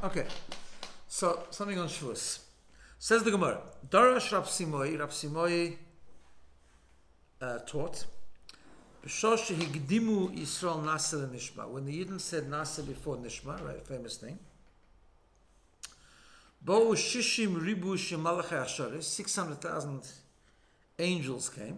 Okay, so something on Shavuos. Says the Gemara, Darash Rav Simoi taught, B'shosh higdimu Yisrael Nasa Nishma. When the Yidden said Nasa before Nishma, right, famous thing. Bo Shishim Ribu Shemalachei Asharis, 600,000 angels came.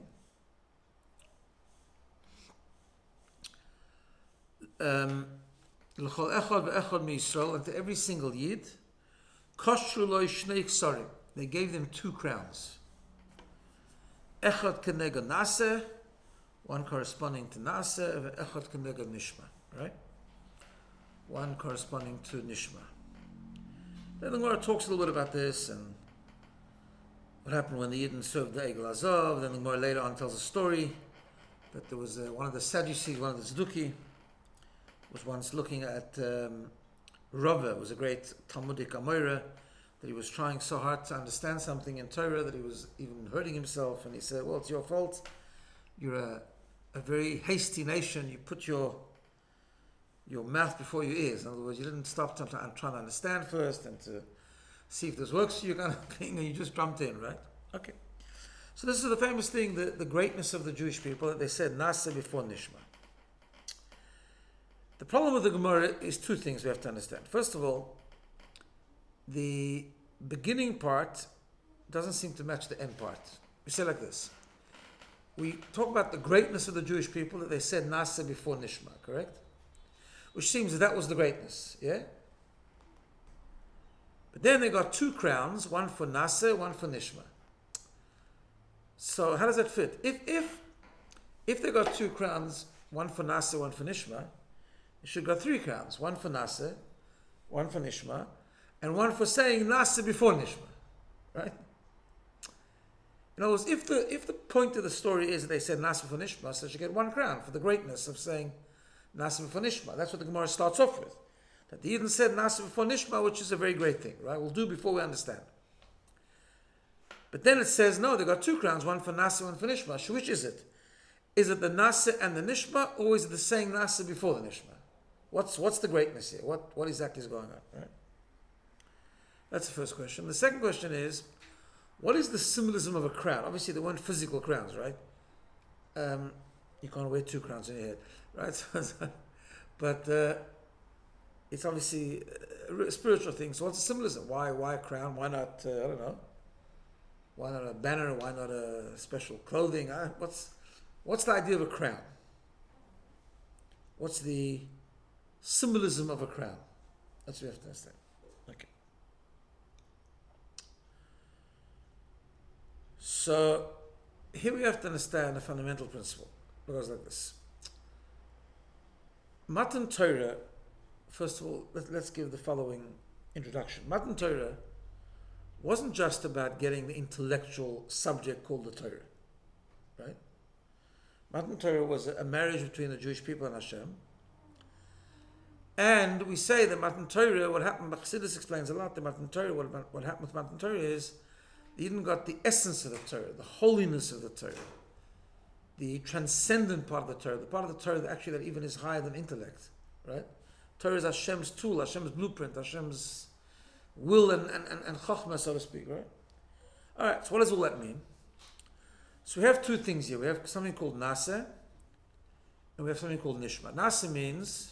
L'chol echad ve'echad miYisrael, and to every single Yid, koshru lo shnei ksarim. They gave them 2 crowns. Echad keneged Naseh, one corresponding to Naseh, ve'echad keneged Nishma. Right? One corresponding to Nishma. Then the Gemara talks a little bit about this and what happened when the Yidden served the Egel Azov. Then the Gemara later on tells a story that there was one of the Sadducees, one of the Tzduki, was once looking at Rava, was a great Talmudic Amoira, that he was trying so hard to understand something in Torah that he was even hurting himself, and he said, well, it's your fault. You're a very hasty nation. You put your mouth before your ears. In other words, you didn't stop to try to understand first and to see if this works for you kind of thing, and you just jumped in, right? Okay. So this is the famous thing, the greatness of the Jewish people, that they said Nasa before Nishma. The problem with the Gemara is 2 things we have to understand. First of all, the beginning part doesn't seem to match the end part. We say like this. We talk about the greatness of the Jewish people, that they said Nasa before Nishma, correct? Which seems that was the greatness, yeah? But then they got 2 crowns, one for Nasa, one for Nishma. So how does that fit? If they got 2 crowns, one for Nasa, one for Nishma, you should got 3 crowns, one for Nasa, one for Nishma, and one for saying Nasa before Nishma, right? In other words, if the point of the story is that they said Nasa before Nishma, so you should get 1 crown for the greatness of saying Nasa before Nishma. That's what the Gemara starts off with. That the Yidden said Nasa before Nishma, which is a very great thing, right? We'll do before we understand. But then it says, no, they got 2 crowns, one for Nasa, one for Nishma. So which is it? Is it the Nasa and the Nishma, or is it the saying Nasa before the Nishma? What's the greatness here? What exactly is going on? Right? That's the first question. The second question is, what is the symbolism of a crown? Obviously, there weren't physical crowns, right? You can't wear 2 crowns in your head, right? But it's obviously a spiritual thing. So what's the symbolism? Why a crown? Why not, I don't know, why not a banner? Why not a special clothing? What's the idea of a crown? What's the symbolism of a crown? That's what we have to understand. Okay. So here we have to understand a fundamental principle. It goes like this. Matan Torah, first of all, let's give the following introduction. Matan Torah wasn't just about getting the intellectual subject called the Torah, right? Matan Torah was a marriage between the Jewish people and Hashem. And we say that Matan Torah, what happened, Chassidus explains a lot, that Matan Torah, what happened with Matan Torah is, they didn't got the essence of the Torah, the holiness of the Torah, the transcendent part of the Torah, the part of the Torah that actually that even is higher than intellect, right? Torah is Hashem's tool, Hashem's blueprint, Hashem's will and chokhmah, so to speak, right? All right, so what does all that mean? So we have 2 things here. We have something called Nasa, and we have something called Nishma. Nasa means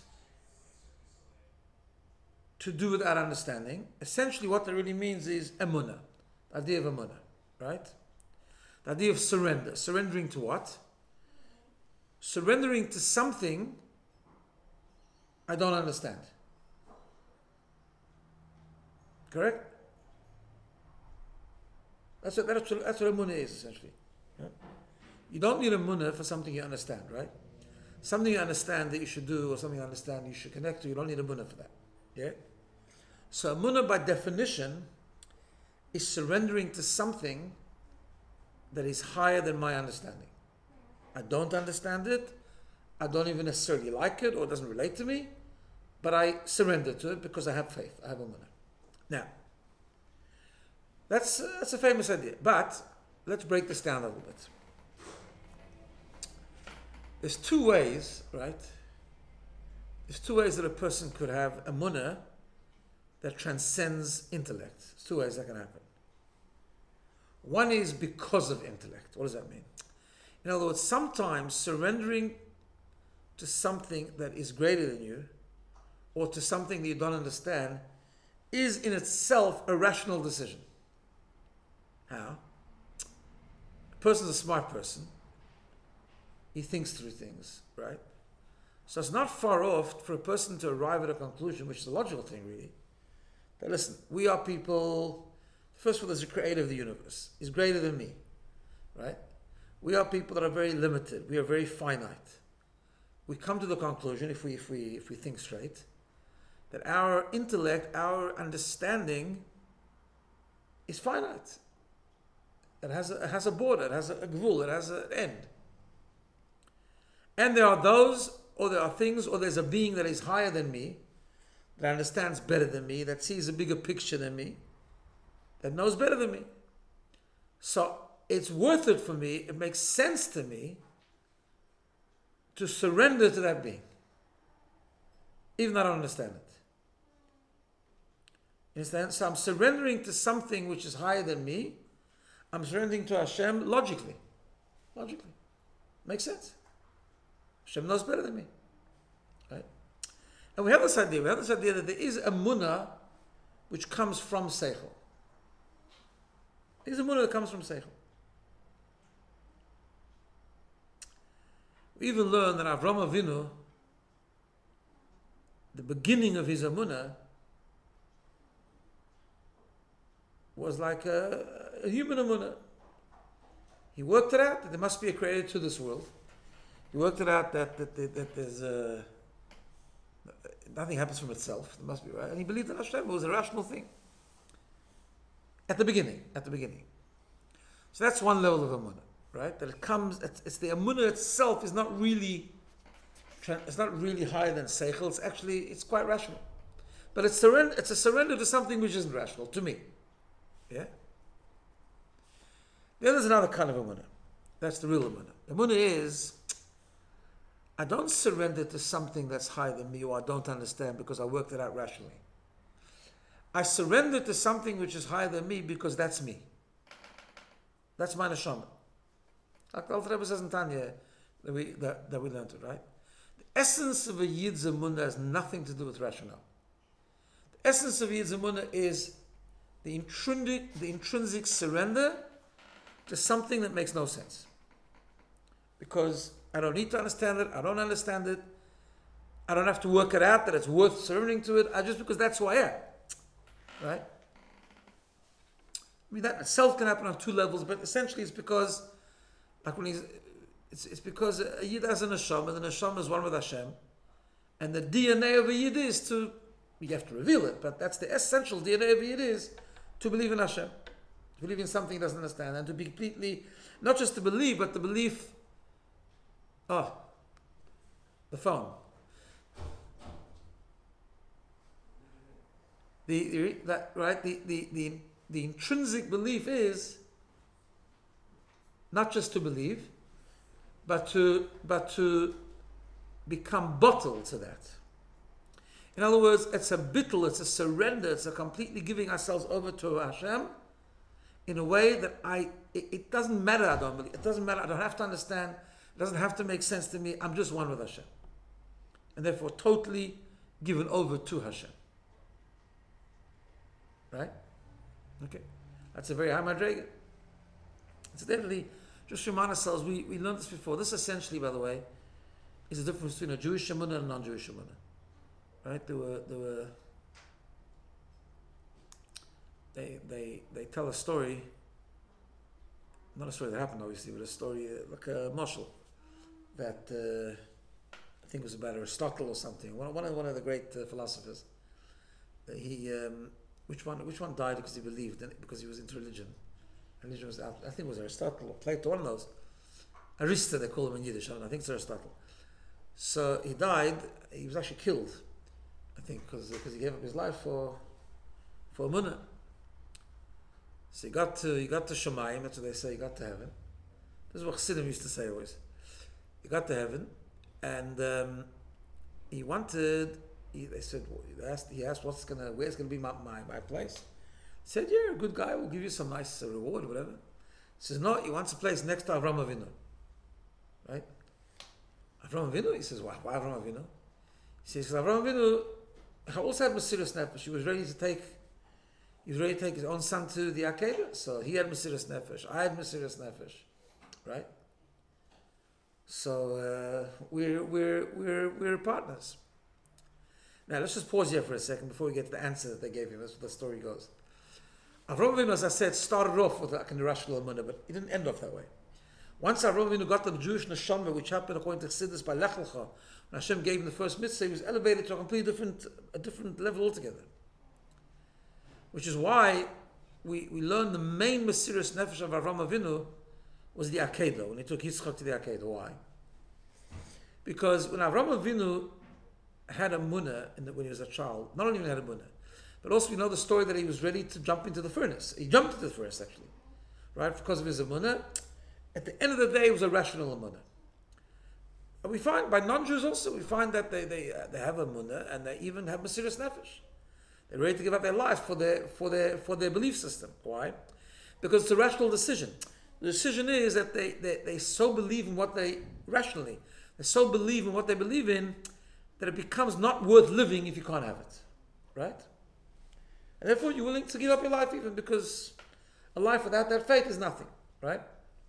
to do without understanding. Essentially what that really means is emunah, the idea of emunah, right? The idea of surrender. Surrendering to what? Surrendering to something I don't understand. Correct? That's what emunah is, essentially. Yeah? You don't need emunah for something you understand, right? Something you understand that you should do, or something you understand you should connect to, you don't need emunah for that. Yeah? So emunah by definition is surrendering to something that is higher than my understanding. I don't understand it, I don't even necessarily like it, or it doesn't relate to me, but I surrender to it because I have faith, I have emunah. Now, that's a famous idea, but let's break this down a little bit. There's 2 ways, right? There's 2 ways that a person could have emunah that transcends intellect. There's two ways that can happen. One is because of intellect. What does that mean? In other words, sometimes surrendering to something that is greater than you, or to something that you don't understand, is in itself a rational decision. How? A person's a smart person. He thinks through things, right? So it's not far off for a person to arrive at a conclusion, which is a logical thing, really. That listen, we are people. First of all, there's a creator of the universe. He's greater than me, right? We are people that are very limited. We are very finite. We come to the conclusion, if we think straight, that our intellect, our understanding, is finite. It has a border. It has a gvul. It has an end. And there are those, or there are things, or there's a being that is higher than me, that understands better than me, that sees a bigger picture than me, that knows better than me. So it's worth it for me, it makes sense to me to surrender to that being, even though I don't understand it. You understand? So I'm surrendering to something which is higher than me. I'm surrendering to Hashem logically. Logically. Makes sense. Hashem knows better than me. Right? And we have this idea. We have this idea that there is a munah which comes from Seichel. There's a munah that comes from Seichel. We even learn that Avraham Avinu, the beginning of his amunah, was like a human amunah. He worked it out that there must be a creator to this world. He worked it out that there's nothing happens from itself. It must be right. And he believed in Hashem. It was a rational thing. At the beginning. So that's one level of amunah, right? That it comes. It's the amunah itself is not really. It's not really higher than seichel. It's quite rational, but it's a surrender to something which isn't rational to me. Yeah. Then there's another kind of amunah. That's the real amunah. Amunah is, I don't surrender to something that's higher than me or I don't understand because I worked it out rationally. I surrender to something which is higher than me because that's me. That's my neshama. Like the Alter Rebbe says in Tanya that we learned it, right? The essence of a Yid's amunah has nothing to do with rationale. The essence of a Yid's amunah is the intrinsic surrender to something that makes no sense. Because I don't need to understand it, I don't understand it, I don't have to work it out that it's worth surrendering to it, just because that's who I am. Right? I mean, that itself can happen on two levels, but essentially it's because, like when it's because a Yid has a neshama, the neshama is one with Hashem, and the DNA of a Yid is you have to reveal it, but that's the essential DNA of a Yid is to believe in Hashem, to believe in something he doesn't understand, and to be completely, not just to believe, but the belief. Oh, the phone. The intrinsic belief is not just to believe, but to become bottled to that. In other words, it's a bittul, it's a surrender, it's a completely giving ourselves over to Hashem in a way that it doesn't matter I don't believe, it doesn't matter, I don't have to understand, it doesn't have to make sense to me, I'm just one with Hashem. And therefore totally given over to Hashem. Right? Okay. That's a very high madrega. Incidentally, just remind ourselves, we learned this before. This essentially, by the way, is the difference between a Jewish amunah and a non-Jewish amunah. Right? They tell a story, not a story that happened obviously, but a story like a mashal that I think was about Aristotle or something. One of the great philosophers. Which one died because he believed, because he was into religion. Religion was, I think it was Aristotle or Plato, one of those. Arista, they call him in Yiddish. I think it's Aristotle. So he died. He was actually killed, I think, because he gave up his life for Amunah. So he got to Shemayim. That's what they say. He got to heaven. This is what Chassidim used to say always. He got to heaven, and he wanted they said, he asked, where's going to be my place? He said, yeah, a good guy, will give you some nice reward, whatever. He says, no, he wants a place next to Avram Avinu. Right? Avram Avinu? He says, why Avram Avinu? He says, Avram Avinu also had Mesiras Nefesh. He was ready to take his own son to the Akedah. So he had Mesiras Nefesh. I had Mesiras Nefesh. Right? So we're partners. Now let's just pause here for a second before we get to the answer that they gave him. That's what the story goes. Avram Avinu, as I said, started off with a kind of rational emunah, but it didn't end off that way. Once Avram Avinu got the Jewish neshama, which happened according to Chassidus by Lech Lecha, when Hashem gave him the first mitzvah, he was elevated to a completely different level altogether. Which is why we learn the main Mesiras Nefesh of Avram Avinu was the Akedah, when he took Yitzchak to the Akedah. Why? Because when Avram Avinu had a munah when he was a child, not only when he had a munah, but also we know the story that he was ready to jump into the furnace. He jumped into the furnace actually, right? Because of his emunah. At the end of the day, it was a rational emunah. And we find by non-Jews also, we find that they have a emunah and they even have Mesiras Nefesh. They're ready to give up their life for their belief system. Why? Because it's a rational decision. The decision is that they so believe in what they believe in what they believe in that it becomes not worth living if you can't have it. Right? And therefore you're willing to give up your life even because a life without that faith is nothing. Right?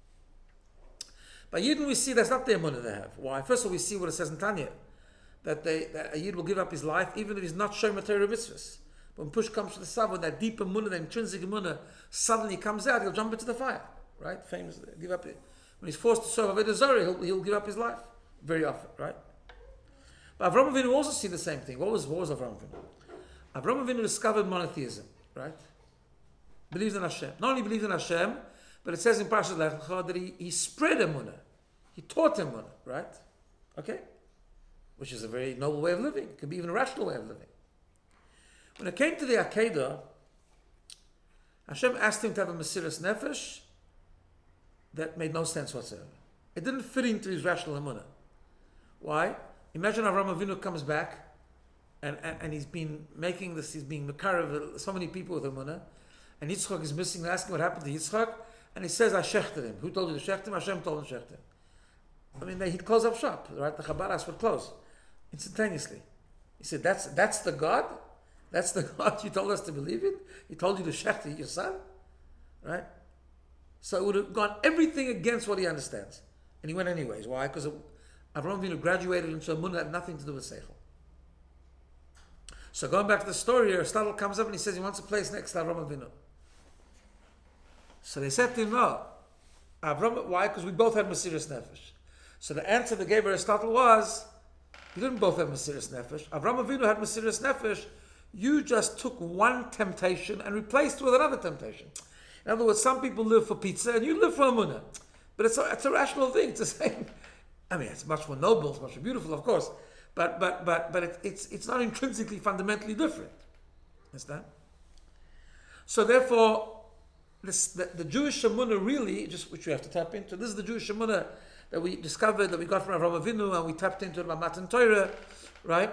By Yidden we see that's not the emunah they have. Why? First of all, we see what it says in Tanya, that a Yid will give up his life even if he's not showing Torah mitzvahs. But when push comes to the side, when that deep emunah, that intrinsic emunah suddenly comes out, he'll jump into the fire. Right? Famous, give up it. When he's forced to serve Avodah Zarah, he'll give up his life very often. Right? But Avram Avinu also see the same thing. What was Avram Avinu? Avram Avinu discovered monotheism. Right? Believed in Hashem. Not only believed in Hashem, but it says in Parashat Lech Lecha that he spread emunah. He taught emunah. Right? Okay? Which is a very noble way of living. It could be even a rational way of living. When it came to the Akedah, Hashem asked him to have a Mesiras Nefesh that made no sense whatsoever. It didn't fit into his rational emunah. Why? Imagine Avram Avinu comes back and he's been making this, he's being mekarev so many people with emunah, and Yitzchak is missing, asking what happened to Yitzchak, and he says, I shechted him. Who told you to shecht him? Hashem told him to shecht him. I mean, he'd close up shop, right? The Chabad asked for close instantaneously. He said, that's the God? That's the God you told us to believe in? He told you to shecht your son? Right? So it would have gone everything against what he understands. And he went anyways. Why? Because Avram Avinu graduated into a munah that had nothing to do with seichel. So going back to the story, Aristotle comes up and he says he wants a place next to Avram Avinu. So they said to him, no. Why? Because we both had Mesiras Nefesh. So the answer they gave Aristotle was, you didn't both have Mesiras Nefesh. Avram Avinu had Mesiras Nefesh. You just took one temptation and replaced it with another temptation. In other words, some people live for pizza and you live for emunah. But it's a rational thing. It's the same. I mean, it's much more noble, it's much more beautiful, of course. But it's not intrinsically, fundamentally different. Understand? So therefore, the Jewish emunah really, which we have to tap into, this is the Jewish emunah that we discovered, that we got from Avram Avinu, and we tapped into it by Matan Torah, right?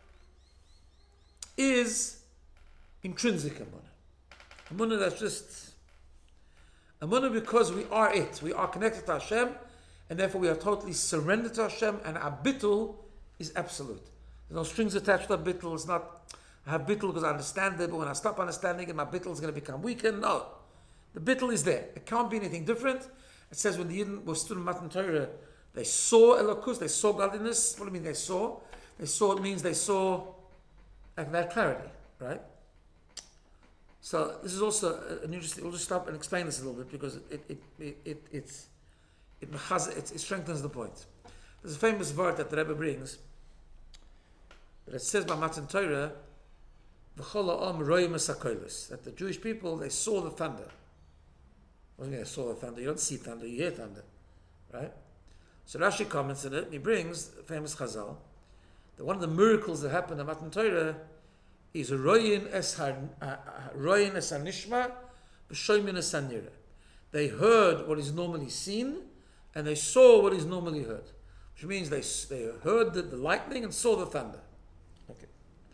Is intrinsic emunah. Emunah that's just emunah because we are it. We are connected to Hashem, and therefore we are totally surrendered to Hashem, and our bittul is absolute. There's no strings attached to our bittul. It's not, I have bittul because I understand it, but when I stop understanding it, my bittul is going to become weaker. No. The bittul is there. It can't be anything different. It says when the Yidden were student Matan Torah, they saw Elokus, they saw godliness. What do you mean they saw? They saw, it means they saw like that clarity, right? So this is also an interesting, we'll just stop and explain this a little bit because it strengthens the point. There's a famous word that the Rebbe brings, that it says by Matan Torah, that the Jewish people, they saw the thunder. What do you mean they saw the thunder? You don't see thunder, you hear thunder. Right? So Rashi comments on it, and he brings the famous Chazal, that one of the miracles that happened in Matan Torah is Royin es hanishma, v'shoymin es hanira. They heard what is normally seen, and they saw what is normally heard. Which means they heard the lightning and saw the thunder. Okay.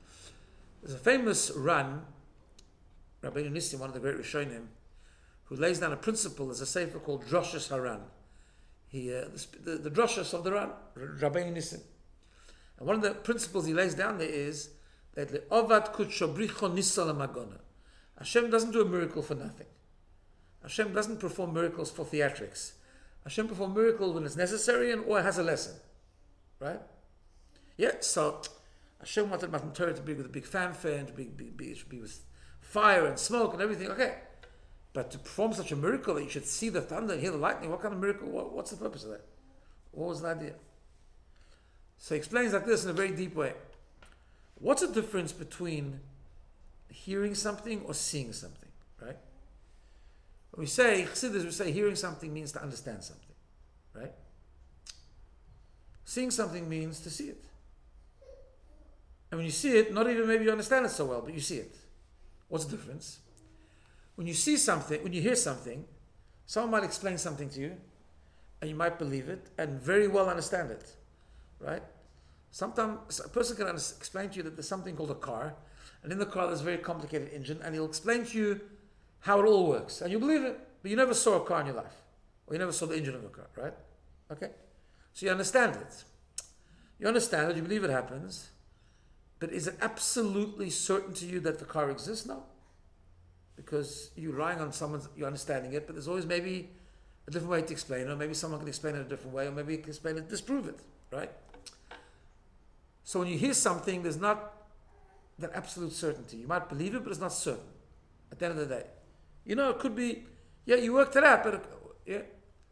There's a famous Ran, Rabbeinu Nissim, one of the great Rishonim, who lays down a principle. There's a sefer called Droshes Haran. The Droshes of the Ran, Rabbeinu Nissim. And one of the principles he lays down there is that Le'ovad kutshobricho nisa l'magona. Hashem doesn't do a miracle for nothing. Hashem doesn't perform miracles for theatrics. Hashem performs miracles when it's necessary and or has a lesson. Right? Yeah, so Hashem wanted Matan Torah to be with a big fanfare and to be with fire and smoke and everything. Okay. But to perform such a miracle that you should see the thunder and hear the lightning, what kind of miracle? What's the purpose of that? What was the idea? So he explains like this in a very deep way. What's the difference between hearing something or seeing something, right? When we say, Chassidus, we say hearing something means to understand something, right? Seeing something means to see it. And when you see it, not even maybe you understand it so well, but you see it. What's the difference? When you see something, when you hear something, someone might explain something to you, and you might believe it, and very well understand it, right? Sometimes a person can explain to you that there's something called a car, and in the car there's a very complicated engine, and he'll explain to you how it all works, and you believe it, but you never saw a car in your life, or you never saw the engine of a car, right? Okay? So you understand it. You understand it, you believe it happens, but is it absolutely certain to you that the car exists? No. Because you're relying on you're understanding it, but there's always maybe a different way to explain it, or maybe someone can explain it a different way, or maybe you can explain it, disprove it, right? So when you hear something, there's not that absolute certainty. You might believe it, but it's not certain at the end of the day. You know, it could be, yeah, you worked it out, but yeah.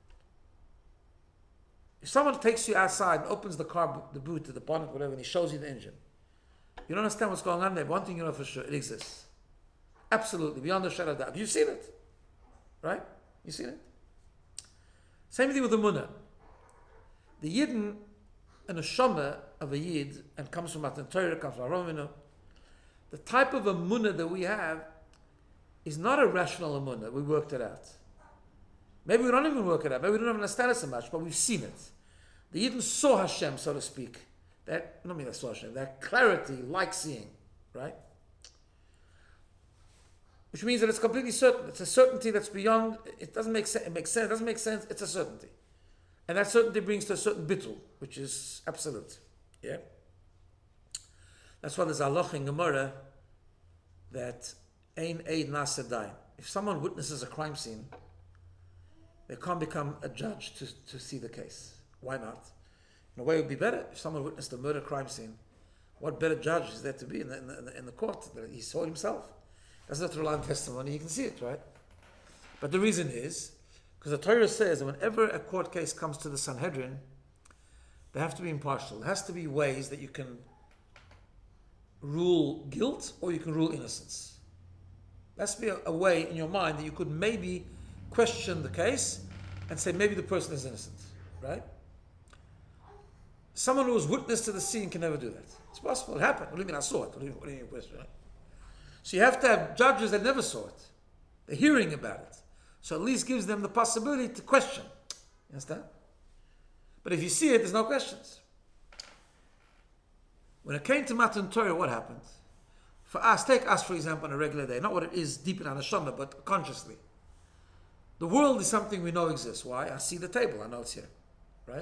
If someone takes you outside and opens the car, the boot, the bonnet, whatever, and he shows you the engine, you don't understand what's going on there. One thing you know for sure, it exists. Absolutely, beyond a shadow of doubt. You've seen it, right? You've seen it. Same thing with the Munah. The Yidden, and a Neshama of a Yid, and comes from Matan Torah, comes from Avraham. The type of a Munah that we have is not a rational Munah. We worked it out. Maybe we don't even work it out. Maybe we don't even understand it so much, but we've seen it. The Yidden saw Hashem, so to speak. Not mean that saw Hashem. That clarity, like seeing, right? Which means that it's completely certain. It's a certainty that's beyond, it doesn't make sense, it makes sense, it doesn't make sense, it's a certainty. And that certainty brings to a certain bittul, which is absolute. Yeah? That's why there's a halach in Gemara that ein eid nasa dain. If someone witnesses a crime scene, they can't become a judge to see the case. Why not? In a way, it would be better if someone witnessed a murder crime scene. What better judge is there to be in the court? That he saw it himself. Doesn't have to rely on testimony, you can see it, right? But the reason is, because the Torah says that whenever a court case comes to the Sanhedrin, they have to be impartial. There has to be ways that you can rule guilt or you can rule innocence. There has to be a way in your mind that you could maybe question the case and say maybe the person is innocent, right? Someone who was witness to the scene can never do that. It's possible, it happened. What do you mean I saw it? What do you mean question, right? So you have to have judges that never saw it. They're hearing about it. So at least gives them the possibility to question. You understand? But if you see it, there's no questions. When it came to Matan Torah, what happened? For us, take us for example on a regular day, not what it is deep in our neshama, but consciously. The world is something we know exists. Why? I see the table, I know it's here. Right?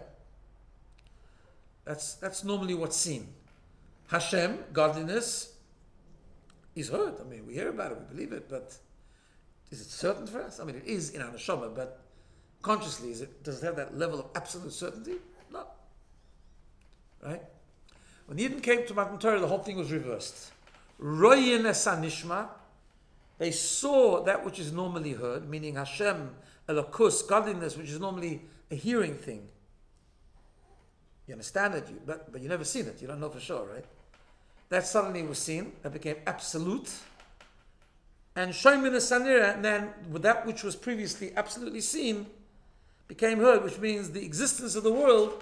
That's normally what's seen. Hashem, godliness, is heard. I mean, we hear about it, we believe it, but is it certain for us? I mean, it is in our neshama, but consciously, does it have that level of absolute certainty? No. Right? When the Yidden came to Matan Torah, the whole thing was reversed. Royin esanishma, they saw that which is normally heard, meaning Hashem, Elokus, godliness, which is normally a hearing thing. You understand it, but you never seen it. You don't know for sure, right? That suddenly was seen. That became absolute. And Shomin Sanira, and then with that which was previously absolutely seen, became heard, which means the existence of the world,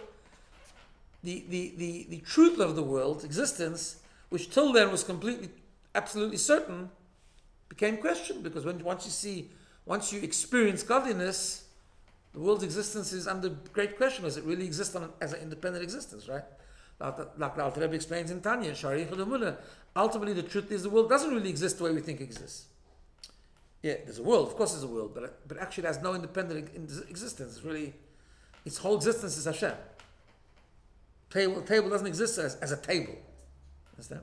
the truth of the world, existence, which till then was completely, absolutely certain, became questioned. Because once you experience godliness, the world's existence is under great question. Does it really exist as an independent existence, right? Like the Alter Rebbe explains in Tanya, Shari Yichud Emunah, ultimately the truth is the world doesn't really exist the way we think it exists. Yeah, there's a world, of course there's a world, but actually it has no independent existence. Its whole existence is Hashem. Table doesn't exist as a table. Understand?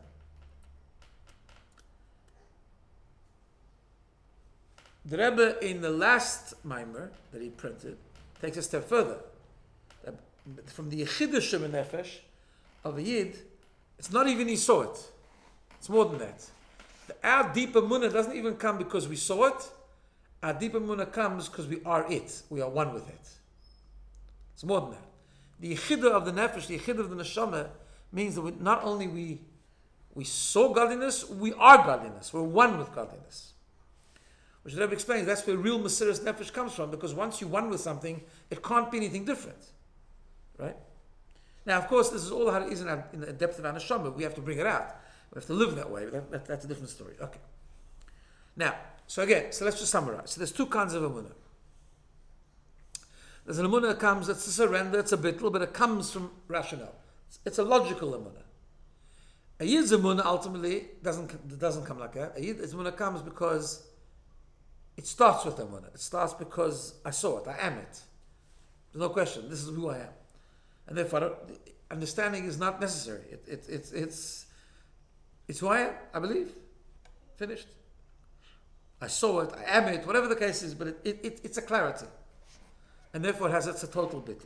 The Rebbe in the last Maimer that he printed takes a step further. From the Yechidah Shem Nefesh of a Yid, it's not even he saw it. It's more than that. Our deep emunah doesn't even come because we saw it. Our deep emunah comes because we are it. We are one with it. It's more than that. The Yechidah of the Nefesh, the Yechidah of the Neshama, means that not only we saw godliness, we are godliness. We're one with godliness. Which the Rebbe explains, that's where real Mesiras Nefesh comes from, because once you're one with something, it can't be anything different. Right? Now, of course, this is all how it is in the depth of our neshama. We have to bring it out. We have to live that way. That's a different story. Okay. Now, so let's just summarize. So there's two kinds of emunah. There's an emunah that comes, it's a surrender, it's a bittul, but it comes from rationale. It's a logical emunah. A yid's emunah ultimately doesn't come like that. A yid's emunah comes because it starts with emunah. It starts because I saw it, I am it. There's no question. This is who I am. And therefore, understanding is not necessary. It's who I am, I believe. Finished. I saw it, I am it, whatever the case is, but it's a clarity. And therefore it's a total bittul.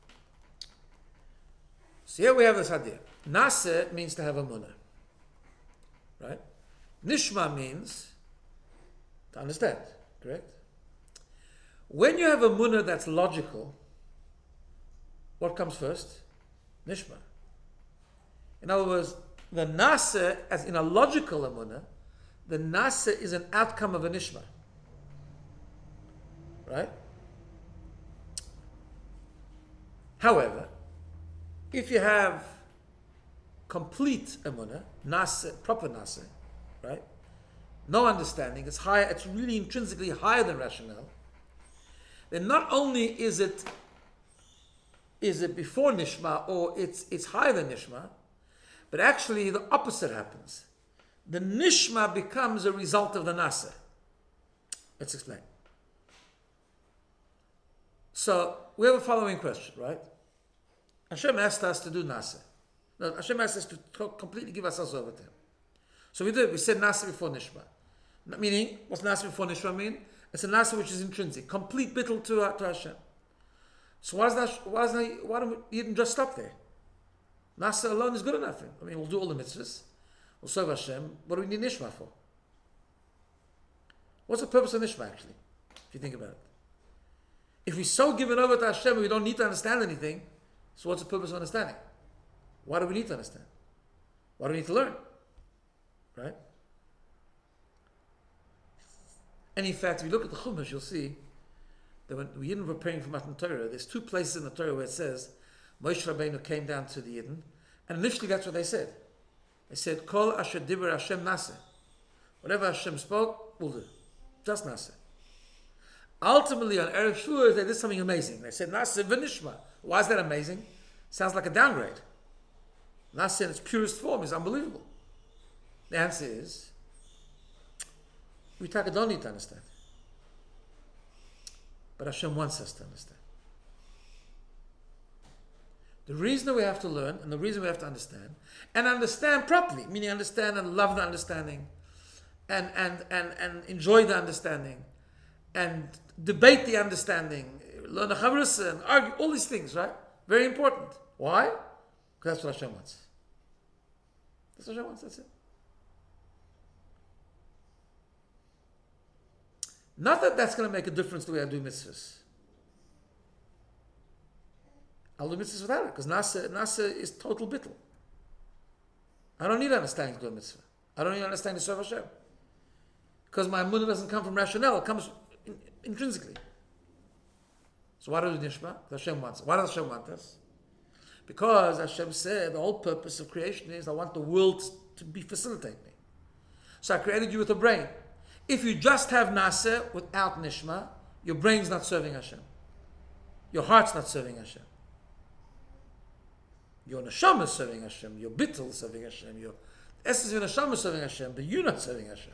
So here we have this idea. Naseh means to have a munah. Right? Nishma means to understand. Correct? When you have a munah that's logical, what comes first? Nishma. In other words, the Naseh, as in a logical emunah, the Naseh is an outcome of a Nishma. Right? However, if you have complete emunah, Naseh, proper Naseh, right? No understanding, it's higher, it's really intrinsically higher than rationale, then not only is it before Nishma, or it's higher than Nishma, but actually the opposite happens. The Nishma becomes a result of the Naseh. Let's explain. So, we have a following question, right? Hashem asked us to do Naseh. No, Hashem asked us to completely give ourselves over to Him. So we did. We said Naseh before Nishma. Meaning, what's Naseh before Nishma mean? It's a Naseh which is intrinsic. Complete bittul to Hashem. So why don't we even just stop there? Naseh alone is good enough. I mean, we'll do all the mitzvahs. We'll serve Hashem. What do we need Nishma for? What's the purpose of Nishma, actually? If you think about it. If we're so given over to Hashem and we don't need to understand anything, so what's the purpose of understanding? Why do we need to understand? Why do we need to learn? Right? And in fact, if you look at the Chumash, you'll see that when the Yidden were praying for Matan Torah, there's two places in the Torah where it says Moshe Rabbeinu came down to the Yidden, and initially that's what they said. They said, Kol asher diber Hashem naseh. Whatever Hashem spoke, we'll do. Just naseh. Ultimately, on Erev Shavuos, they did something amazing. They said, Naseh v'nishma. Why is that amazing? Sounds like a downgrade. Naseh in its purest form is unbelievable. The answer is, we don't need to understand. But Hashem wants us to understand. The reason that we have to learn, and the reason we have to understand, and understand properly, meaning understand and love the understanding, and enjoy the understanding, and debate the understanding, learn the chavrusa, and argue, all these things, right? Very important. Why? Because that's what Hashem wants. That's what Hashem wants, that's it. Not that that's going to make a difference the way I do mitzvahs. I'll do mitzvahs without it, because Naseh is total bittul. I don't need understanding to do a mitzvah. I don't need understanding to serve Hashem. Because my emunah doesn't come from rationale, it comes intrinsically. So why do we do nishma? Because Hashem wants it. Why does Hashem want us? Because Hashem said the whole purpose of creation is I want the world to facilitate me. So I created you with a brain. If you just have Naseh without nishma, your brain's not serving Hashem. Your heart's not serving Hashem. Your neshama is serving Hashem. Your bittul is serving Hashem. Your essence of your neshama is serving Hashem. But you're not serving Hashem.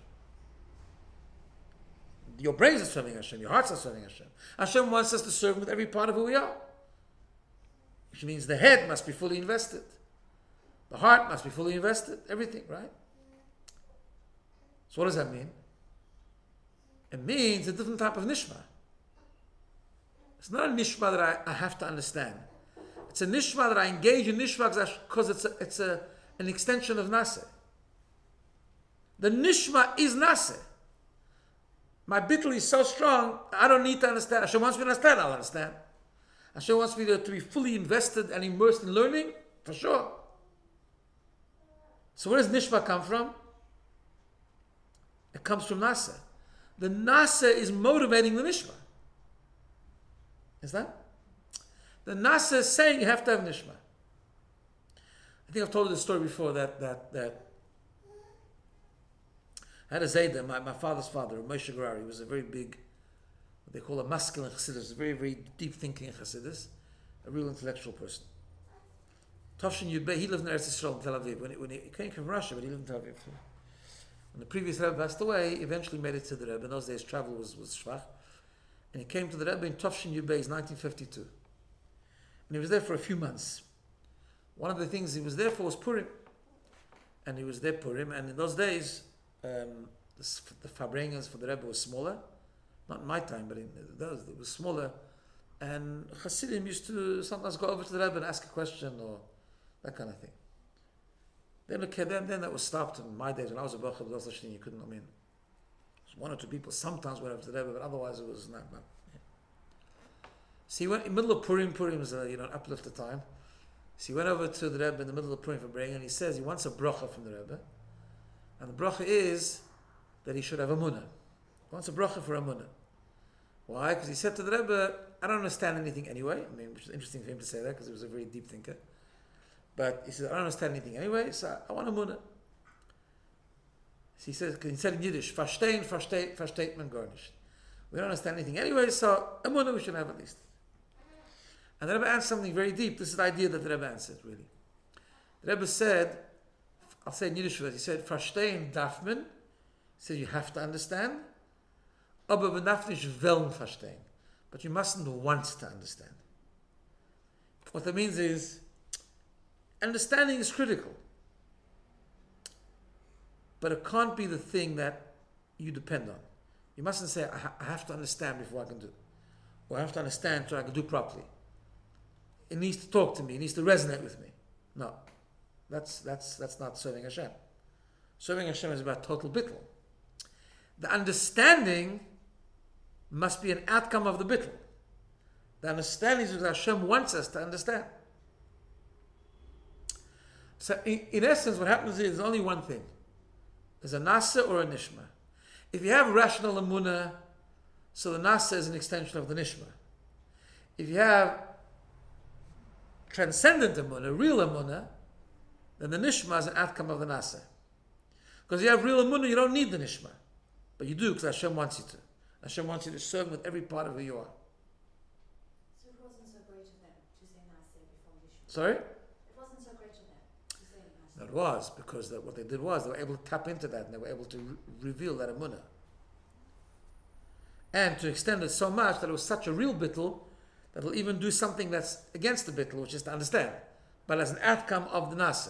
Your brains are serving Hashem. Your hearts are serving Hashem. Hashem wants us to serve Him with every part of who we are. Which means the head must be fully invested. The heart must be fully invested. Everything, right? So what does that mean? It means a different type of nishma. It's not a nishma that I have to understand. It's a nishma that I engage in nishma because it's an extension of Naseh. The nishma is Naseh. My bittul is so strong, I don't need to understand. Hashem wants me to understand, I'll understand. Hashem wants me to be fully invested and immersed in learning, for sure. So where does nishma come from? It comes from Naseh. The Naseh is motivating the nishma. Is that? The Naseh is saying you have to have nishma. I think I've told you the story before that I had a Zayda, my father's father, Moshe Gerari. He was a very big, what they call a masculine Chassidus, a very, very deep thinking Chassidus, a real intellectual person. Tovshin Yudbei, he lived in Eretz Yisrael in Tel Aviv. When he came from Russia, but he lived in Tel Aviv. When the previous Rebbe passed away, he eventually made it to the Rebbe. In those days, travel was shvach. And he came to the Rebbe in Tovshin Yudbei, 1952. And he was there for a few months. One of the things he was there for was Purim. And he was there Purim. And in those days, the Farbrengens for the Rebbe was smaller. Not in my time, but in those, it was smaller. And Hasidim used to sometimes go over to the Rebbe and ask a question or that kind of thing. Then that was stopped in my days when I was a Bacha, you couldn't, one or two people sometimes went over to the Rebbe, but otherwise it was not. Yeah. So he went in the middle of Purim. Purim is an uplifted time. So he went over to the Rebbe in the middle of Purim for bringing, and he says he wants a bracha from the Rebbe. And the bracha is that he should have a munah. He wants a bracha for a munah. Why? Because he said to the Rebbe, I don't understand anything anyway. Which is interesting for him to say that because he was a very deep thinker. But he said, I don't understand anything anyway, so I want a munah. So he said in Yiddish, versteht man gar nicht. We don't understand anything anyway, so a munah we should have at least. And the Rebbe answered something very deep. This is the idea that the Rebbe answered, really. The Rebbe said, I'll say in Yiddish first, he said, verstehen darf man. He said, you have to understand. Aber man darf nicht wollen verstehen. But you mustn't want to understand. What that means is, understanding is critical. But it can't be the thing that you depend on. You mustn't say, I have to understand before I can do. Or I have to understand so I can do properly. It needs to talk to me. It needs to resonate with me. No. That's not serving Hashem. Serving Hashem is about total bittul. The understanding must be an outcome of the bittul. The understanding is what Hashem wants us to understand. So in essence, what happens is there's only one thing. There's a nasa or a nishma. If you have rational emunah, so the nasa is an extension of the nishma. If you have transcendent emunah, real emunah, then the nishma is an outcome of the nasa. Because you have real emunah, you don't need the nishma. But you do because Hashem wants you to. Hashem wants you to serve with every part of who you are. So it wasn't so great of them to say nasa before nishma? Sorry? It wasn't so great of them to say nasa. It was, because what they did was they were able to tap into that and they were able to reveal that emunah. And to extend it so much that it was such a real bittul that will even do something that's against the bittul, which is to understand, but as an outcome of the nasa.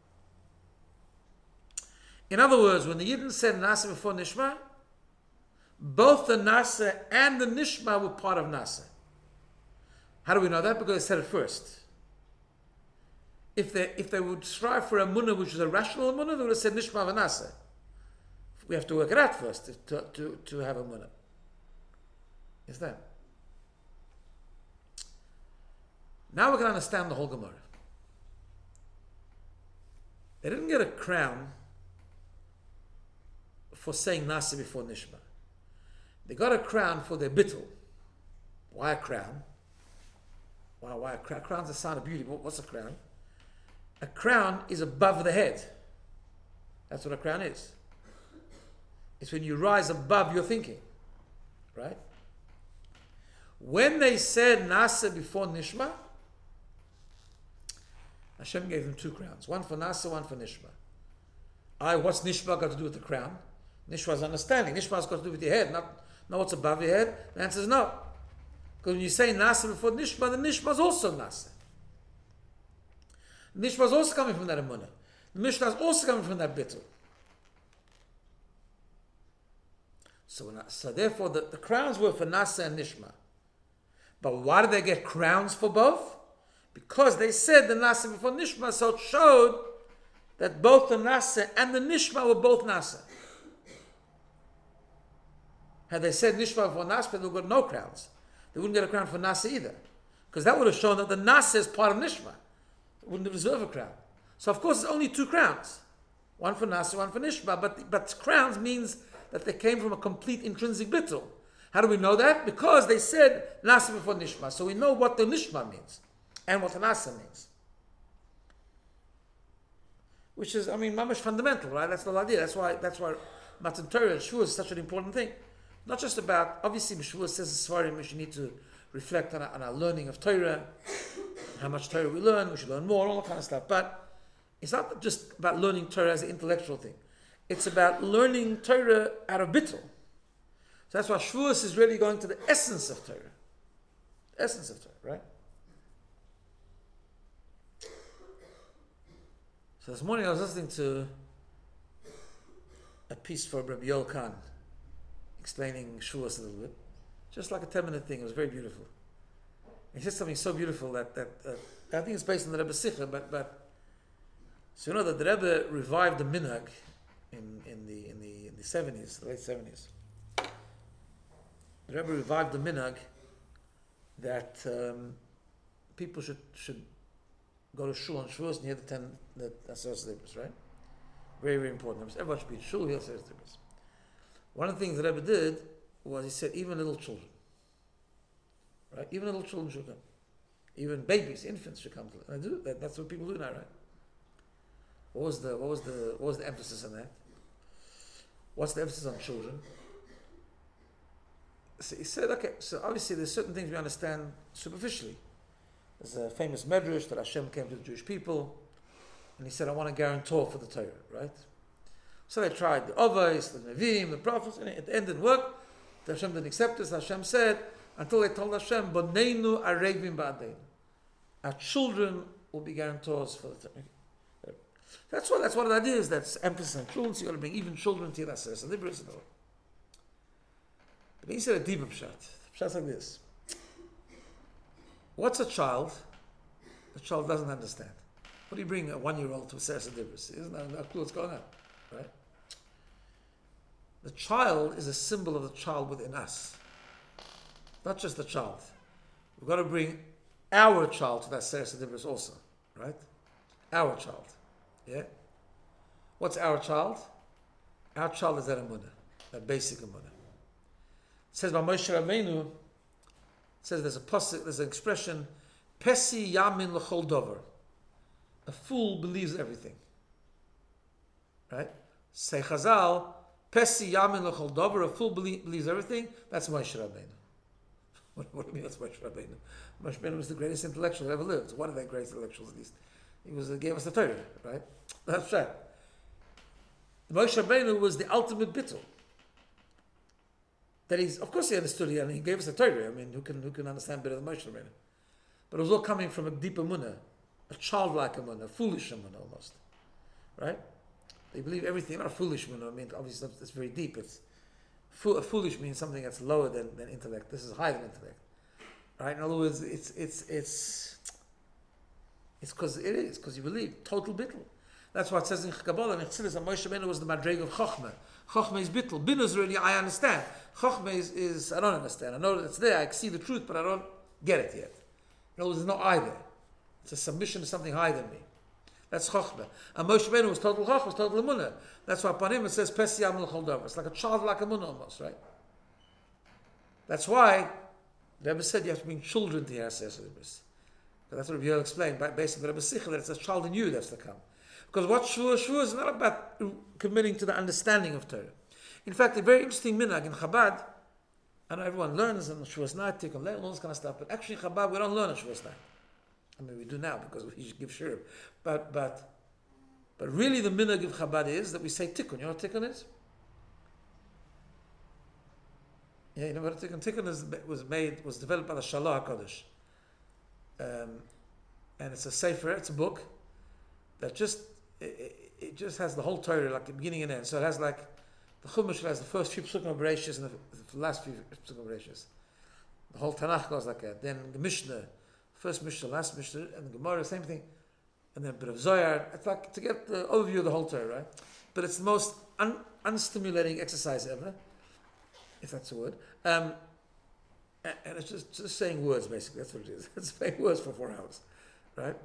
In other words, when the Yidden said nasa before nishma, both the nasa and the nishma were part of nasa. How do we know that? Because they said it first. If they would strive for a munah which is a rational munah, they would have said nishma v'nasa. We have to work it out first to have a munah. Is that? Now we can understand the whole Gemara. They didn't get a crown for saying nasa before nishma. They got a crown for their bittul. Why a crown? Why a crown? Crown's a sign of beauty. What's a crown? A crown is above the head. That's what a crown is. It's when you rise above your thinking. Right? When they said nasa before nishma, Hashem gave them 2 crowns. One for Nasa, one for Nishma. What's Nishma got to do with the crown? Nishma is understanding. Nishma has got to do with your head, not what's above your head. The answer is no. Because when you say Nasa before Nishma, the Nishma is also Nasa. Nishma is also coming from that Emunah. The Mishnah is also coming from that Bittul. So therefore, the crowns were for Nasa and Nishma. But why did they get crowns for both? Because they said the Nasa before Nishma, so it showed that both the Nasa and the Nishma were both Nasa. Had they said Nishma before Nasa, they would have got no crowns. They wouldn't get a crown for Nasa either. Because that would have shown that the Nasa is part of Nishma. It wouldn't have deserved a crown. So of course it's only 2 crowns. One for Nasa, one for Nishma. But crowns means that they came from a complete intrinsic bittul. How do we know that? Because they said Nasa before Nishma. So we know what the Nishma means and what the Nasa means. Which is, mamash fundamental, right? That's the whole idea. That's why Matan Torah and Shavuos is such an important thing. Not just about, obviously, Shavuos says the Svarim, we should need to reflect on our learning of Torah, how much Torah we learn, we should learn more, all that kind of stuff. But it's not just about learning Torah as an intellectual thing. It's about learning Torah out of bittul. So that's why Shavuos is really going to the essence of Torah. Essence of Torah, right? So this morning I was listening to a piece for Rabbi Yoel Khan explaining Shavuos a little bit. Just like a 10-minute thing. It was very beautiful. He said something so beautiful that I think it's based on the Rebbe Sikha, but so you know that the Rebbe revived the minhag in the 70s, the late 70s. The Rebbe revived the minhag that people should go to shul on Shavuos and hear the Aseret Dibros, right? Very, very important. Everyone should be in shul, hear Aseret Dibros. One of the things the Rebbe did was he said even little children, right? Even little children should come. Even babies, infants should come to it. And I do that. That's what people do now, right? What was the emphasis on that? What's the emphasis on children? So he said, okay, so obviously there's certain things we understand superficially. There's a famous medrash that Hashem came to the Jewish people, and he said, I want a guarantor for the Torah, right? So they tried the Ovais, the Nevi'im, the prophets, and it didn't work. The Hashem didn't accept this. Hashem said, until they told Hashem, Boneinu arevim ba'adeinu. Our children will be guarantors for the Torah. That's what the idea is. That's emphasis on children. So you got to bring even children to your Aseret Dibros and all. But he said a deeper pshat. Pshat's like this. What's a child? The child doesn't understand. What do you bring a 1-year-old to Aseret Dibros? He doesn't have a clue what's going on, right? The child is a symbol of the child within us. Not just the child. We've got to bring our child to that Aseret Dibros also, right? Our child. Yeah? What's our child? Our child is that emunah, that basic emunah. It says by Moshe Rabbeinu, it says there's an expression, Pesi yamin l'chol dover. A fool believes everything. Right? Say Chazal, Pesi yamin l'chol dover, a fool believes everything. That's Moshe Rabbeinu. What do you mean that's Moshe Rabbeinu? Moshe Rabbeinu was the greatest intellectual that ever lived. One of the greatest intellectuals at least. He gave us the Torah, right? That's right. Moshe Rabbeinu was the ultimate bittul. That of course he understood it, and he gave us the Torah. Who can understand better than Moshe Rabbeinu? But it was all coming from a deep emunah, a childlike emunah, a foolish emunah almost, right? They believe everything. Not a foolish emunah. Obviously it's very deep. A foolish means something that's lower than intellect. This is higher than intellect, right? In other words, it's because you believe total bittul. That's why it says in Kabbalah and Chassidus that Moshe Rabbeinu was the madreg of Chochmah. Chochmah is bittul. Bina is really I understand. Chochmah is I don't understand. I know that it's there. I see the truth, but I don't get it yet. In other words, there's no I there. It's a submission to something higher than me. That's Chochmah. And Moshe Rabbeinu was total Chochmah, was total emunah. That's why upon him it says Pesi Yam l'chol dover. It's like a childlike emunah almost, right? That's why the Rebbe said you have to bring children to your Aseret Dibros. That's what Rabbi Yoel explained, based on the Rebbe Sikha, that it's a child in you that's to come. Because what Shavuos is not about committing to the understanding of Torah. In fact, a very interesting minhag in Chabad, I know everyone learns on Shavuos night, take on this kind of stuff, but actually in Chabad we don't learn on Shavuos night. I mean, we do now because we give shir. But really the minhag of Chabad is that we say tikkun. You know what tikkun is? Yeah, you know what a tikkun? Tikkun was developed by the Shalah HaKadosh. And it's a sefer, it's a book that it just has the whole Torah, like the beginning and end. So it has like, the Chumash has the first few Psukim of Bereshis and the last few Psukim of Bereshis. The whole Tanakh goes like that. Then the Mishnah, first Mishnah, last Mishnah, and the Gemara, same thing. And then a bit of Zohar. It's like to get the overview of the whole Torah, right? But it's the most unstimulating exercise ever, if that's a word. And it's just saying words, basically. That's what it is. It's saying words for 4 hours, right?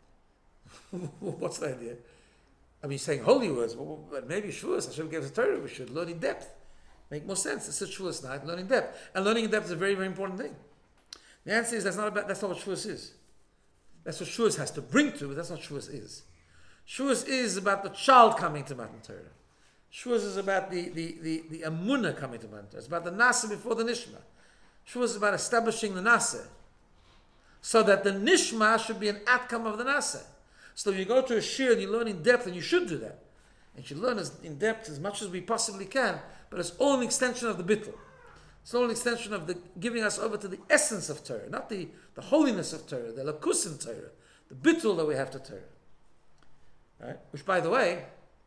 What's the idea? I mean, saying holy words, but maybe Shavuos, Hashem gave us a Torah, we should learn in depth. Make more sense. It's a Shavuos night, learning in depth. And learning in depth is a very, very important thing. The answer is that's not what Shavuos is. That's what Shavuos has to bring to, but that's not Shavuos is. Shavuos is about the child coming to Matan Torah. Shavuos is about the Amunah coming to Matan Torah. It's about the Nasa before the Nishma. Shavuos is about establishing the Nasa. So that the Nishma should be an outcome of the Nasa. So you go to a shir and you learn in depth, and you should do that. And you should learn in depth as much as we possibly can, but it's all an extension of the bittul. It's all an extension of the giving us over to the essence of Torah, not the holiness of Torah, the lakus in Torah, the bittul that we have to Torah. Right? Which, by the way,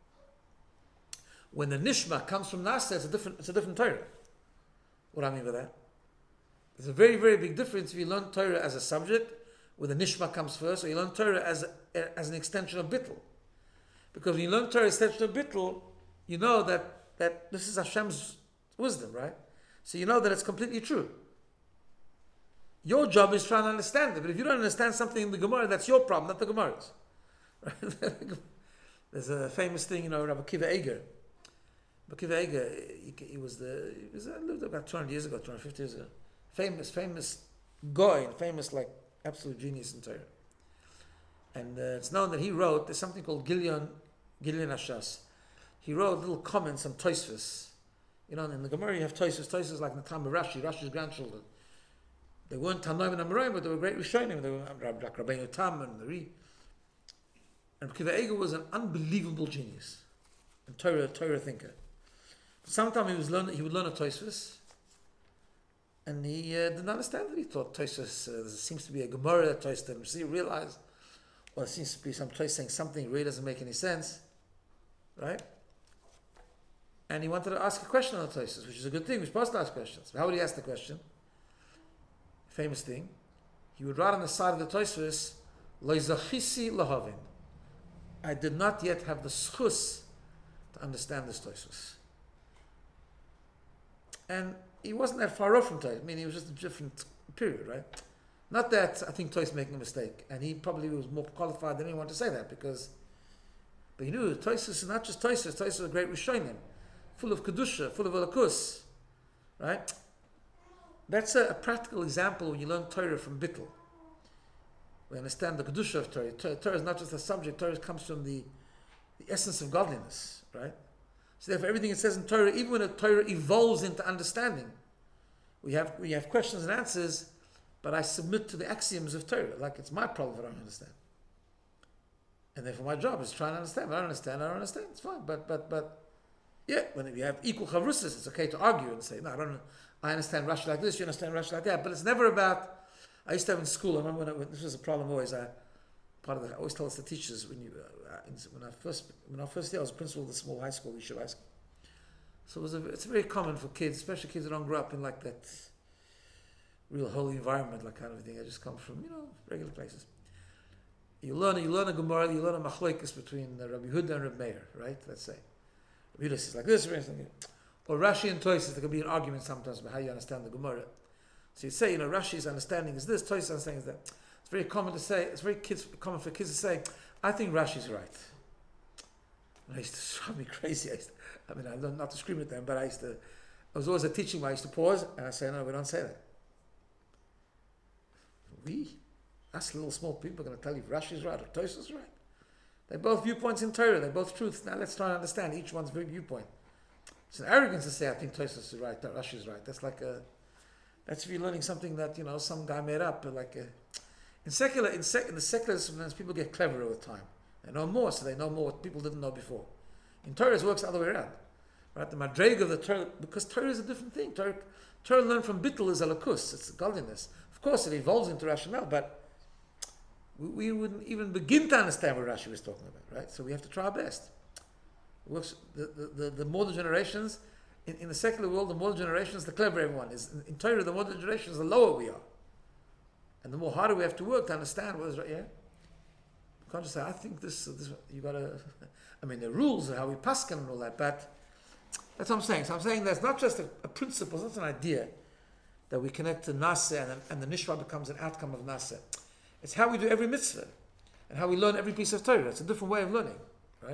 when the nishma comes from Nasa, it's a different Torah. What do I mean by that? There's a very, very big difference if you learn Torah as a subject, where the nishma comes first, or you learn Torah as an extension of bittul. Because when you learn Torah as an extension of bittul, you know that this is Hashem's wisdom, right? So you know that it's completely true. Your job is trying to understand it, but if you don't understand something in the Gemara, that's your problem, not the Gemara's. Right? There's a famous thing, Rabbi Akiva Eger. Rabbi Akiva Eger, he lived about 200 years ago, 250 years ago. Famous guy, famous like absolute genius in Torah. And it's known that he wrote, there's something called Gilyon Hashas. He wrote little comments on Tosfos. In the Gemara you have Tosfos like the time of Rashi's grandchildren. They weren't Tanoim and Amoraim, but they were great Rishonim. They were like Rabbeinu Tam and the Ri. And Akiva Eger was an unbelievable genius, and Torah thinker. Sometimes he would learn a Tosfos, and he didn't understand it. He thought Tosfos, there seems to be a Gemara that Tosfos didn't see, realize, or there seems to be some Tosfos saying something really doesn't make any sense, right? And he wanted to ask a question on the Tosfos, which is a good thing. We're supposed to ask questions. How would he ask the question? Famous thing. He would write on the side of the Tosfos, Lo zachisi lahavin. I did not yet have the schus to understand this Tosfos. And he wasn't that far off from Tosfos. I mean, he was just a different period, right? Not that I think Tosfos making a mistake, and he probably was more qualified than anyone to say that, but he knew Tosfos is not just Tosfos. Tosfos is a great Rishonim, full of kedusha, full of alakus, right? That's a practical example when you learn Torah from Bittul. We understand the kedusha of Torah. Torah is not just a subject. Torah comes from the essence of godliness, right? So therefore, everything it says in Torah, even when a Torah evolves into understanding, we have questions and answers, but I submit to the axioms of Torah. Like it's my problem if I don't understand. And therefore my job is trying to understand. If I don't understand. It's fine. But yeah, when you have equal chavrusas, it's okay to argue and say, no, I understand Rashi like this, you understand Rashi like that. But it's never about, I used to have in school, I remember when this was a problem always, I always tell us the teachers, when I first year I was principal of the small high school, Yeshiva High School. So it's very common for kids, especially kids that don't grow up in like that real holy environment, like kind of thing. I just come from, regular places. You learn a Gemara, you learn a machlokes between Rabbi Yehuda and Rabbi Meir, right? Let's say. Rabbi Yehuda says like this, or Rashi and Tosfos, there can be an argument sometimes about how you understand the Gemara. So you say, Rashi's understanding is this, Tosfos' understanding is that. It's very common to say, common for kids to say, I think Rashi's right. And I used to drive me crazy. I learned not to scream at them, but I was always a teaching where I used to pause, and I say, no, we don't say that. Us little small people are going to tell you if Rashi's right or Tosfos is right. They're both viewpoints in Torah, they're both truths. Now let's try and understand each one's viewpoint. It's an arrogance to say, I think Tosfos is right, that Rashi is right. That's if you're learning something that, some guy made up. In the secular disciplines, people get cleverer with time. They know more, so they know more what people didn't know before. In Torah, it works the other way around. Right? The madrega of the Torah, because Torah is a different thing. Torah learned from Bittul is alakus, it's godliness. Of course, it evolves into rationale, but we wouldn't even begin to understand what Rashi was talking about, right? So we have to try our best. It works. The more the generations, in the secular world, the more the generations, the cleverer everyone is. In Torah, the more the generations, the lower we are. And the more harder we have to work to understand what is right. Yeah? You can't just say, I think this you gotta, I mean, the rules of how we paskin and all that, but that's what I'm saying. So I'm saying there's not just a principle, it's not an idea that we connect to Naseh and the Nishma becomes an outcome of Naseh. It's how we do every mitzvah and how we learn every piece of Torah. It's a different way of learning, right?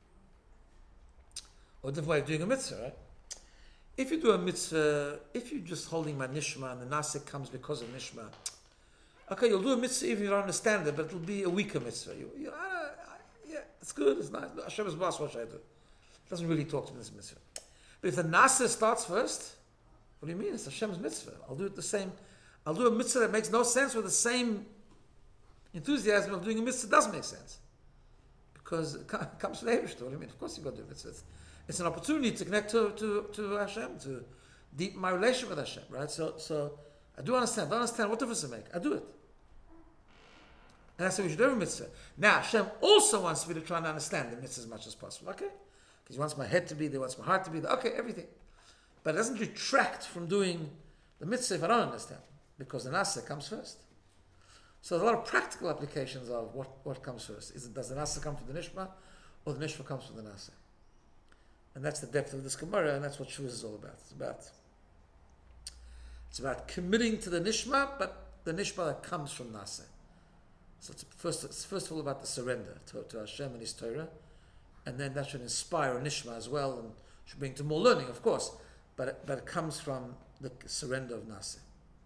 Or a different way of doing a mitzvah, right? If you do a mitzvah, if you're just holding my Nishma and the Naseh comes because of Nishma, okay, you'll do a mitzvah if you don't understand it, but it'll be a weaker mitzvah. Yeah, it's good, it's nice. Hashem is boss, what should I do? It doesn't really talk to me this mitzvah. But if the Naseh starts first, what do you mean? It's Hashem's mitzvah. I'll do it the same. I'll do a mitzvah that makes no sense with the same enthusiasm of doing a mitzvah that does make sense. Because it comes from the Eibishter. What do you mean? Of course you've got to do a mitzvah. It's an opportunity to connect to Hashem, to deepen my relationship with Hashem, right? So I do understand. Don't understand what difference it makes. I do it. And that's how we should do every mitzvah. Now, Hashem also wants me to try and understand the mitzvah as much as possible. Okay? Because He wants my head to be there, He wants my heart to be there. Okay, everything. But it doesn't detract from doing the mitzvah if I don't understand. Because the Naseh comes first. So there's a lot of practical applications of what comes first. Does the Naseh come from the Nishma, or the Nishma comes from the Naseh? And that's the depth of this Gemara, and that's what Shavuos is all about. It's about committing to the Nishma, but the Nishma that comes from Naseh. So it's first of all about the surrender to Hashem and His Torah, and then that should inspire a Nishma as well, and should bring to more learning, of course, but it comes from the surrender of Naseh.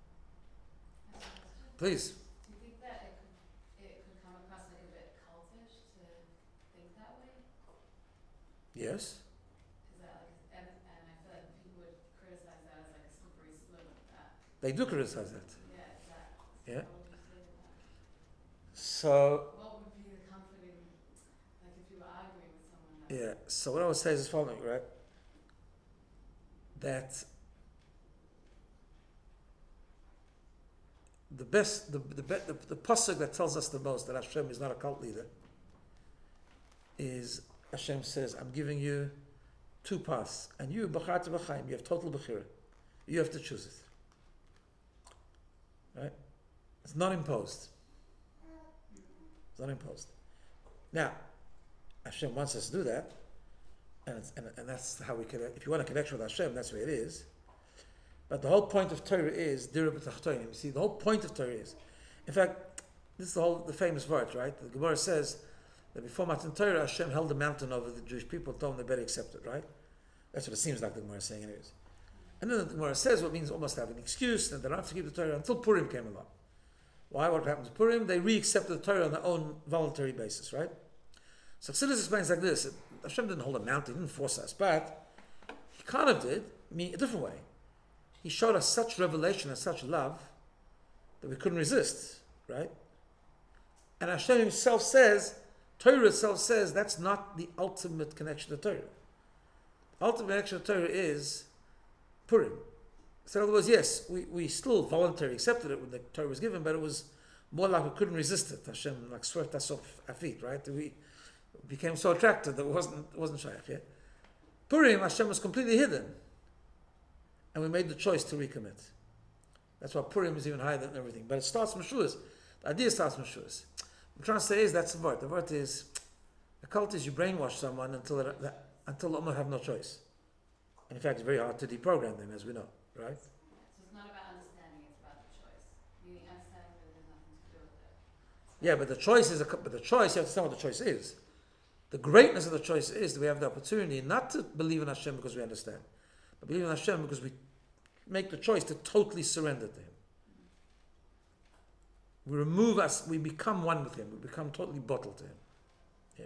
Please. Do you think that it could come across like a bit cultish to think that way? Yes. Is that like, and I feel like people would criticize that as like a slippery slope. They do criticize that. Yeah, is that. Yeah. What would you say to that? So. What would be the comforting, like if you were arguing with someone? Yeah. So what I would say is the following, right? That the pasuk that tells us the most that Hashem is not a cult leader is Hashem says, I'm giving you two paths, and you b'charta b'chaim, you have total b'chira. You have to choose it. Right? It's not imposed. It's not imposed. Now, Hashem wants us to do that, and that's how we can. If you want a connection with Hashem, that's the way it is. But the whole point of Torah is dirub b'tachtonim. You see, the whole point of Torah is, in fact, this is the famous word, right? The Gemara says that before Matan Torah, Hashem held the mountain over the Jewish people, told them they better accept it, right? That's what it seems like the Gemara is saying, anyways. And then the Gemara says what means almost have an excuse, and they don't have to keep the Torah until Purim came along. Why? What happened to Purim? They re-accepted the Torah on their own voluntary basis, right? So Chassidus explains like this: Hashem didn't hold a mountain, He didn't force us, but He kind of did, a different way. He showed us such revelation and such love that we couldn't resist, right? And Hashem Himself says, Torah itself says, that's not the ultimate connection to Torah. The ultimate connection to Torah is Purim. So in other words, yes, we still voluntarily accepted it when the Torah was given, but it was more like we couldn't resist it. Hashem like swept us off our feet, right? We became so attracted that it wasn't shaykh, yeah? Purim, Hashem was completely hidden. And we made the choice to recommit. That's why Purim is even higher than everything. But it starts from Shavuos. The idea starts from Shavuos. What I'm trying to say is that's the word. The word is, the cult is you brainwash someone until the Ummah have no choice. And in fact, it's very hard to deprogram them, as we know, right? So it's not about understanding, it's about the choice. Meaning understanding that there's nothing to do with it. Yeah, but the choice is, you have to understand what the choice is. The greatness of the choice is that we have the opportunity not to believe in Hashem because we understand, but believe in Hashem because we make the choice to totally surrender to Him. We become one with Him. We become totally bottled to Him. Yeah.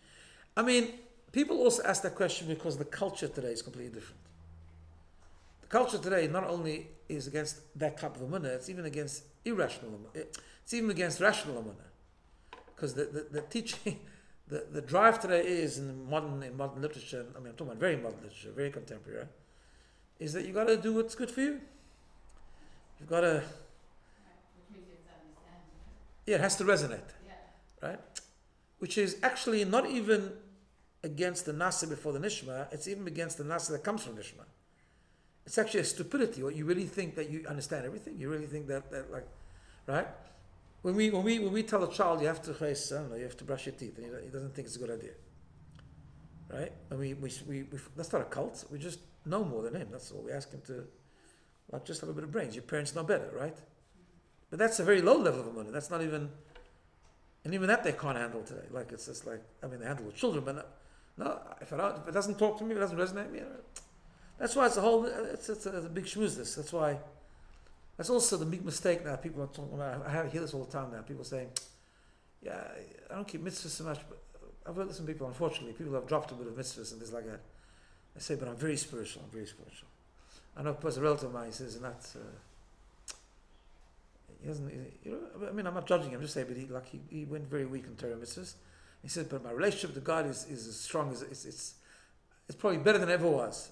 I mean, people also ask that question because the culture today is completely different. The culture today not only is against that type of emunah, it's even against irrational emunah. It's even against rational emunah. Because the teaching, the drive today is in modern literature, I mean, I'm talking about very modern literature, very contemporary, right? Is that you got to do what's good for you. You've got to... Which means you have to understand. Yeah, it has to resonate. Yeah. Right? Which is actually not even against the nasa before the nishma, it's even against the nasa that comes from nishma. It's actually a stupidity. What you really think that you understand everything? You really think that like, right? When we tell a child you have to you have to brush your teeth, and he doesn't think it's a good idea, right? And we that's not a cult. We just know more than him. That's all. We ask him to, like, just have a bit of brains. Your parents know better, right? But that's a very low level of money. That's not even, and even that they can't handle today. Like, it's just like, I mean, they handle with children, but no, if it doesn't talk to me, if it doesn't resonate with me. That's why it's a whole. It's a big shmooze. That's why. That's also the big mistake now. People are talking about. I hear this all the time now. People saying, "Yeah, I don't keep mitzvahs so much." But I've heard this from people. Unfortunately, people have dropped a bit of mitzvahs, and there's like a. They say, "But I'm very spiritual. I'm very spiritual." I know a person, a relative of mine, he says, "Not." He doesn't. I mean, I'm not judging him. I'm just saying, but he went very weak in Torah mitzvahs. He said, "But my relationship to God is as strong as it's probably better than it ever was."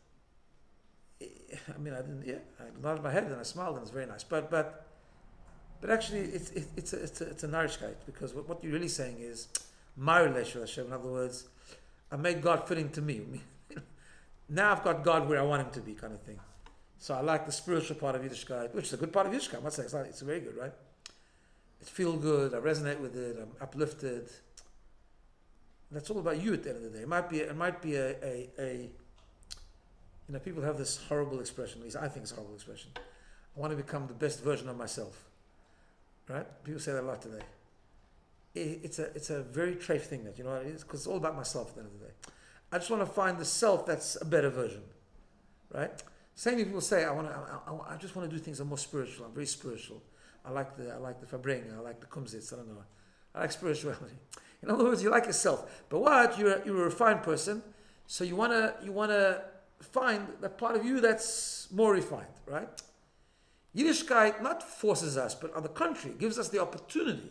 I mean, I nodded my head and I smiled, and it's very nice. But actually, it's a nourishkeit, because what you're really saying is my relationship with Hashem. In other words, I made God fitting to me. Now I've got God where I want Him to be, kind of thing. So I like the spiritual part of Yiddishkeit, which is a good part of Yiddishkeit. I'm not saying it's very good, right? It feels good. I resonate with it. I'm uplifted. That's all about you at the end of the day. It might be a people have this horrible expression, at least I think it's a horrible expression. I want to become the best version of myself. Right? People say that a lot today. It's a very treif thing, that, you know what it is? Because it's all about myself at the end of the day. I just want to find the self that's a better version. Right? Same people say, I just want to do things that are more spiritual. I'm very spiritual. I like the Fabrenga, I like the Kumsitz, I don't know. I like spirituality. In other words, you like yourself. But what? You're a refined person, so you wanna find that part of you that's more refined, right? Yiddishkeit not forces us, but on the contrary, gives us the opportunity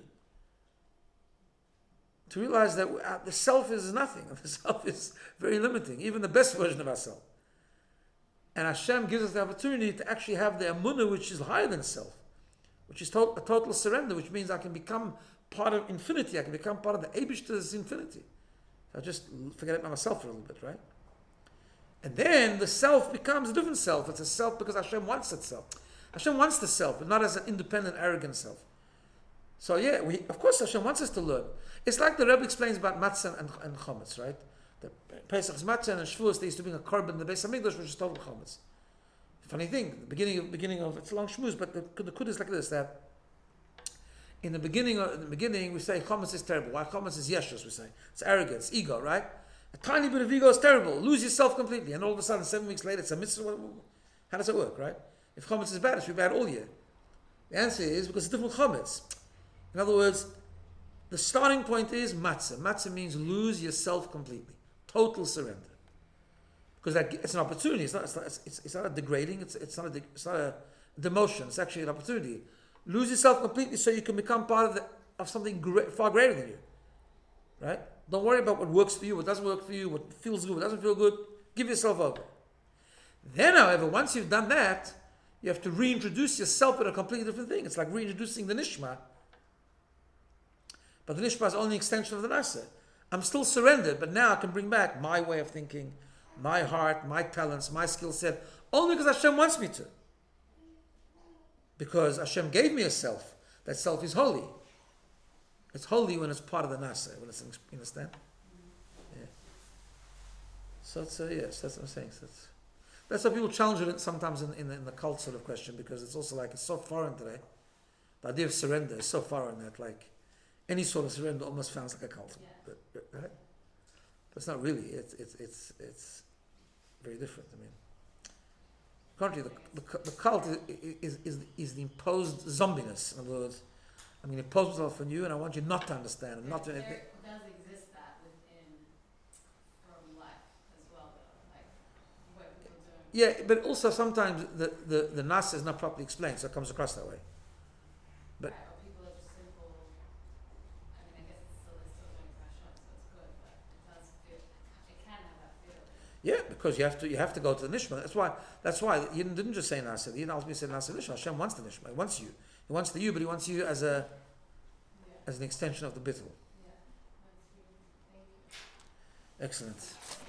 to realize that the self is nothing. The self is very limiting, even the best version of ourselves. And Hashem gives us the opportunity to actually have the emunah, which is higher than self, which is a total surrender, which means I can become part of infinity. I can become part of the Eibishter's infinity. I just forget about myself for a little bit, right? And then the self becomes a different self. It's a self because Hashem wants that self. Hashem wants the self, but not as an independent, arrogant self. So yeah, of course Hashem wants us to learn. It's like the Rebbe explains about matzah and chometz, right? The Pesach's matzah and Shavuos, they used to bring a korban in the Beis Hamikdash, which is total chometz. Funny thing, the beginning of it's a long shmuz, but the kud is like this, that in the beginning we say chometz is terrible. Why? Chometz is yeshus, we say. It's arrogance, ego, right? A tiny bit of ego is terrible. Lose yourself completely. And all of a sudden, 7 weeks later, it's a mitzvah. How does it work, right? If chometz is bad, it should be bad all year. The answer is because it's different chometz. In other words, the starting point is matzah. Matzah means lose yourself completely. Total surrender. Because it's an opportunity. It's not a degrading. It's not a demotion. It's actually an opportunity. Lose yourself completely so you can become part of something far greater than you. Right? Don't worry about what works for you, what doesn't work for you, what feels good, what doesn't feel good. Give yourself over. Then, however, once you've done that, you have to reintroduce yourself in a completely different thing. It's like reintroducing the nishma. But the nishma is only an extension of the nasa. I'm still surrendered, but now I can bring back my way of thinking, my heart, my talents, my skill set, only because Hashem wants me to. Because Hashem gave me a self. That self is holy. It's holy when it's part of the nasa. When it's, you understand? Yeah. So it's, yes, that's what I'm saying. So that's why people challenge it sometimes in the cult sort of question, because it's also like, it's so foreign today. The idea of surrender is so foreign that like any sort of surrender almost sounds like a cult. Yeah. Right? But it's not really. It's very different. I mean, contrary, the cult is the imposed zombiness. In other words, I'm going to impose myself on you, and I want you not to understand and not to. There does exist that within from life as well, though. Like what people doing Yeah, but also sometimes the nas is not properly explained, so it comes across that way. But right, or people are just simple. I mean, I guess it's still doing prashut, so it's good, but it does feel, it can have that feeling. yeah, because you have to go to the nishma. That's why Yidden didn't just say nasa. The Yidden ultimately said nasa nishma. Hashem wants the nishma. He wants you. He wants the you, but he wants you as Yeah, an extension of the bittul. yeah. That's you. Thank you. Excellent.